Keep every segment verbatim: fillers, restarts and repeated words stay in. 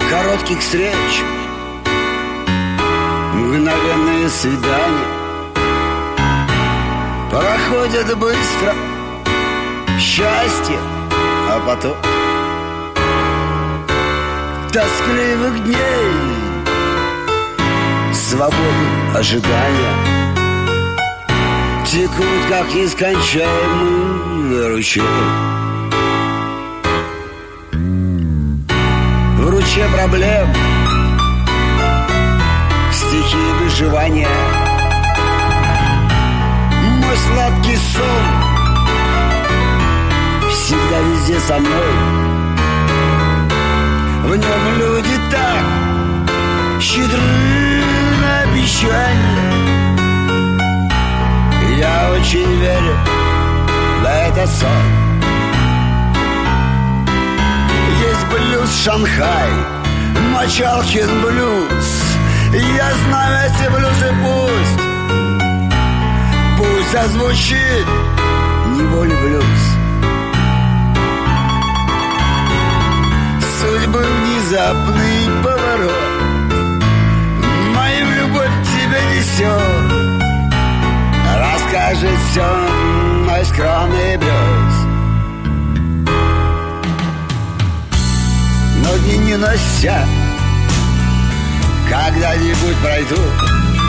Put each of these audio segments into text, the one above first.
коротких встреч, мгновенные свидания проходят быстро, счастье, а потом тоскливых дней, свободы, ожидания текут, как нескончаемый ручей. В ручье проблем, в стихии выживания мой сладкий сон всегда везде со мной. В нем люди так щедры на обещания. Я очень верю в этот сон. Есть блюз Шанхай, Мочалкин блюз. Я знаю эти блюзы, пусть Пусть озвучит неволе блюз. Судьбы внезапный поворот мою любовь к тебе несет. Расскажет все мой скромный блюз. Но дни не нося когда-нибудь пройдут.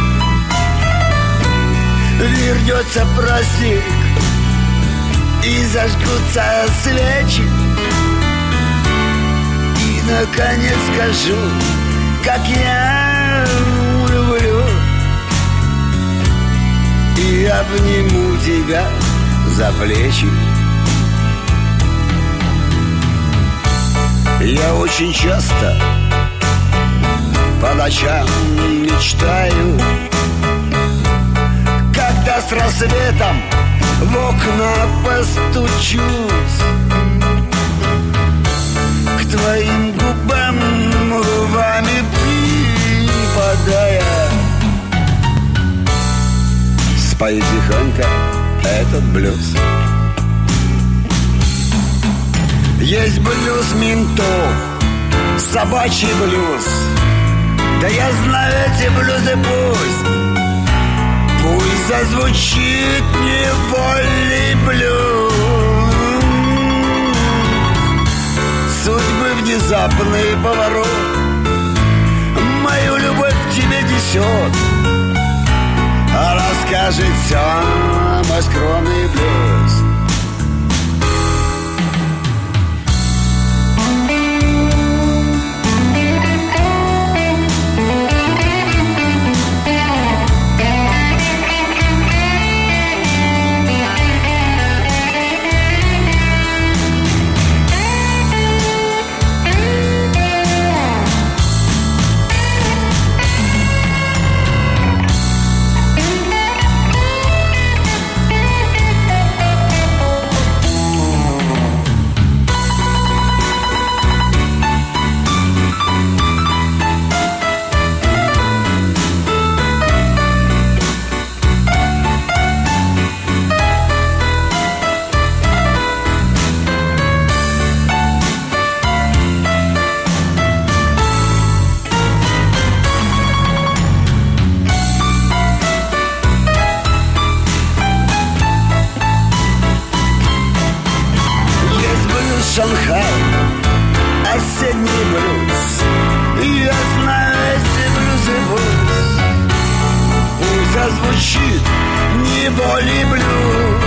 Вернется праздник и зажгутся свечи. И наконец скажу, как я люблю, и обниму тебя за плечи. Я очень часто по ночам мечтаю, когда с рассветом в окна постучусь, к твоим губам губами припадая, спою тихонько этот блюз. Есть блюз ментов, собачий блюз. Да я знаю эти блюзы, пусть Пусть зазвучит невольный блюз. Судьбы внезапный поворот мою любовь к тебе несет. А расскажет все мой скромный блюз. Шанхай, осенний блюз. Я знаю эти блюзы, пусть Пусть зазвучит неволей блюз.